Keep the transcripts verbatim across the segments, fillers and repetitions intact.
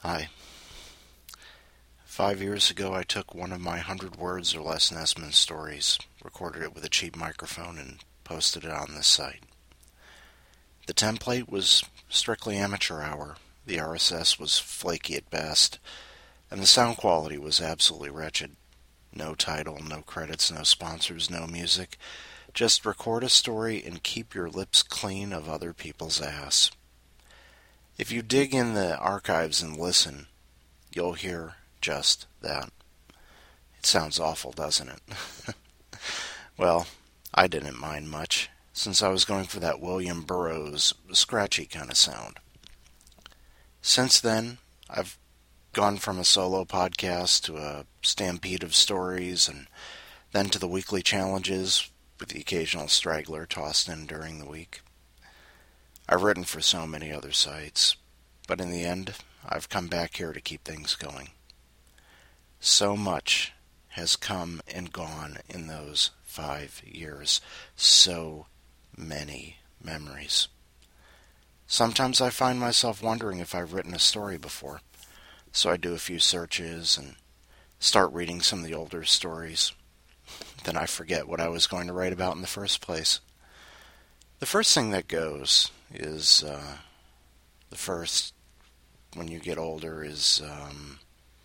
Hi. Five years ago, I took one of my hundred words or less Nesman stories, recorded it with a cheap microphone, and posted it on this site. The template was strictly amateur hour, the R S S was flaky at best, and the sound quality was absolutely wretched. No title, no credits, no sponsors, no music. Just record a story and keep your lips clean of other people's ass. If you dig in the archives and listen, you'll hear just that. It sounds awful, doesn't it? Well, I didn't mind much, since I was going for that William Burroughs scratchy kind of sound. Since then, I've gone from a solo podcast to a stampede of stories, and then to the weekly challenges, with the occasional straggler tossed in during the week. I've written for so many other sites, but in the end, I've come back here to keep things going. So much has come and gone in those five years. So many memories. Sometimes I find myself wondering if I've written a story before, so I do a few searches and start reading some of the older stories. Then I forget what I was going to write about in the first place. The first thing that goes is, uh, the first, when you get older, is, um,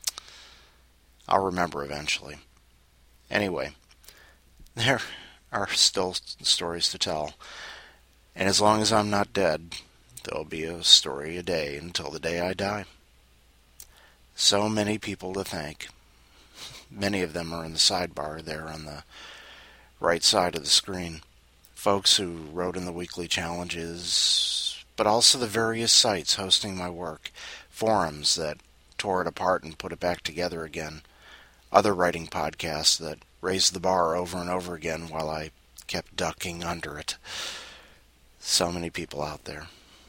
I'll remember eventually. Anyway, there are still stories to tell, and as long as I'm not dead, there'll be a story a day until the day I die. So many people to thank. Many of them are in the sidebar there on the right side of the screen. Folks who wrote in the weekly challenges, but also the various sites hosting my work, forums that tore it apart and put it back together again, other writing podcasts that raised the bar over and over again while I kept ducking under it. So many people out there.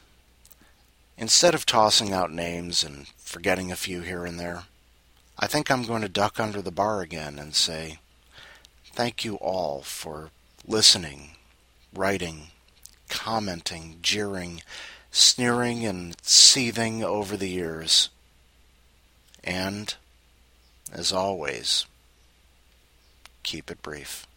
Instead of tossing out names and forgetting a few here and there, I think I'm going to duck under the bar again and say, thank you all for listening, writing, commenting, jeering, sneering, and seething over the years. And, as always, keep it brief.